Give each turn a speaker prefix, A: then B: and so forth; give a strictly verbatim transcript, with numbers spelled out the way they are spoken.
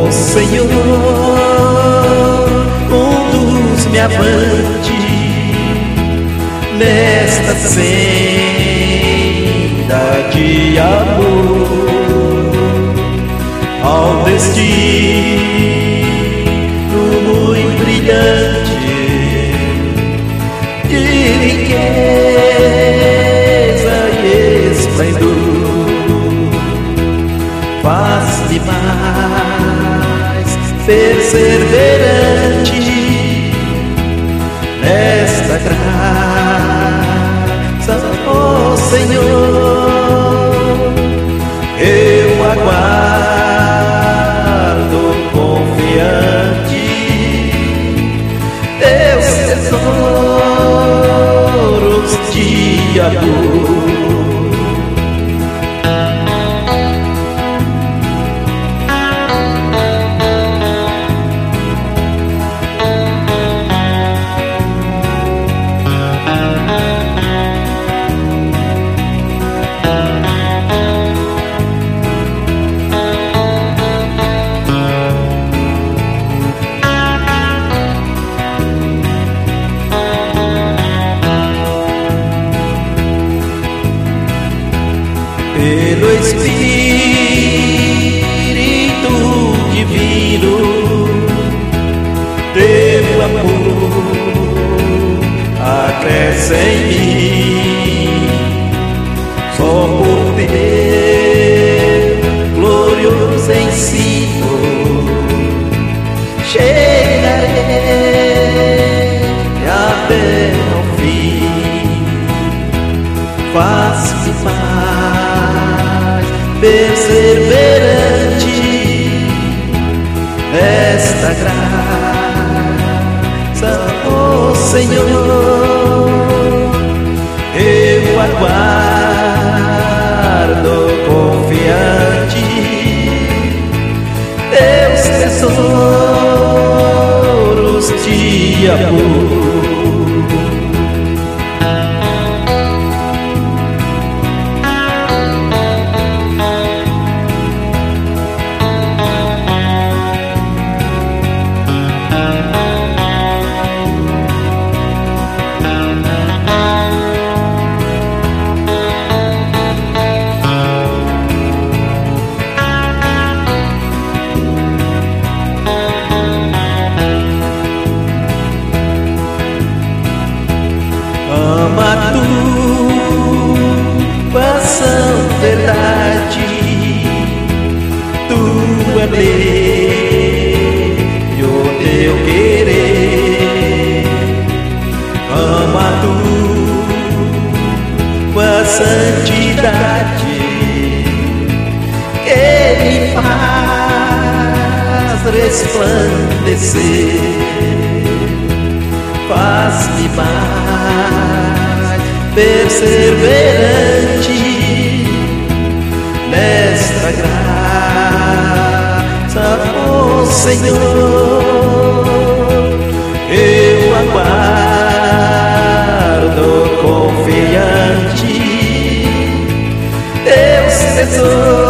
A: Ó Senhor, conduz-me avante nesta senda de amor, ao destino muito brilhante de riqueza e esplendor. Faz-me mais perseverante nesta graça, ó Senhor. Eu aguardo confiante teus tesouros de amor. Pelo Espírito Divino, teu amor acresce em mim. Só por teu glorioso ensino chegarei até ao fim. Faz-me mais perseverante nesta graça, ó Senhor. Eu aguardo confiante teus tesouros de amor. Ama tua sã verdade, tua lei e o teu querer. Ama tua santidade que me faz resplandecer. Faz-me mais perseverante nesta graça, ó Senhor. Eu aguardo confiante teus tesouros